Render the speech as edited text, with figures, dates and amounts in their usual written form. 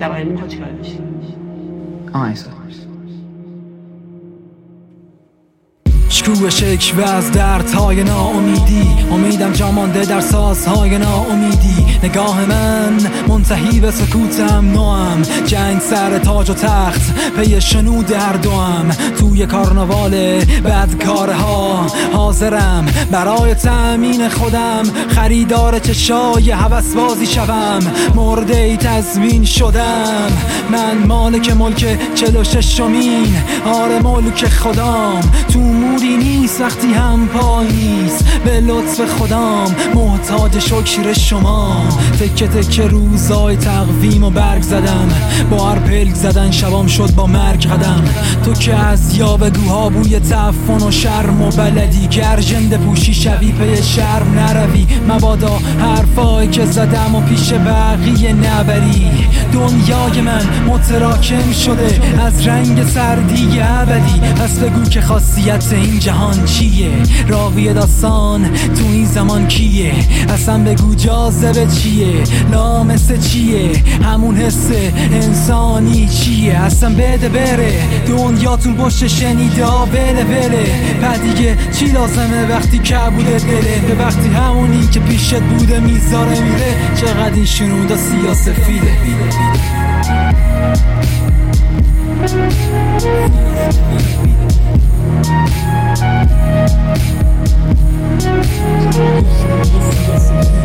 در آینده میخواد چیکار بشی؟ شکوه شکوه از دردهای ناامیدی، امیدم جا مانده در سازهای ناامیدی. نگاه من منتهی به سکوتم، نوام جنگ سر تاج و تخت پی شنود هر دوام. توی کارناوال بدکارها حاضرم برای تأمین خودم، خریدار چشای هوس بازی شوم. مرده تضمین شدم من، مالک ملک 46مین. آره ملک خدام تو موری نیست وقتی هم پاییست. به لطف خدام محتاج شکر شما. تکه تکه روزای تقویم و برگ زدم، با هر پلک زدن شبام شد با مرگ قدم. تو که از یاوه‌گوها بوی تعفن و شرم و بلدی، گرژنده پوشی شوی پی شرم نروی. مبادا حرفایی که زدم و پیش بقیه نبری. دنیای من متراکم شده از رنگ سردی ابدی. پس بگو که خاصیت این جهان چیه؟ راوی داستان تو این زمان کیه؟ اصلا بگو جاذبه چیه؟ لامسه چیه؟ همون حس انسانی چیه؟ اصلا بده بره دنیاتون پشت شنیدا بله بله. دیگه چی لازمه وقتی کبوده دله؟ به وقتی همونی که پیشت بوده میذاره میره. چقدر این شنودا سیاسفیده. Yes.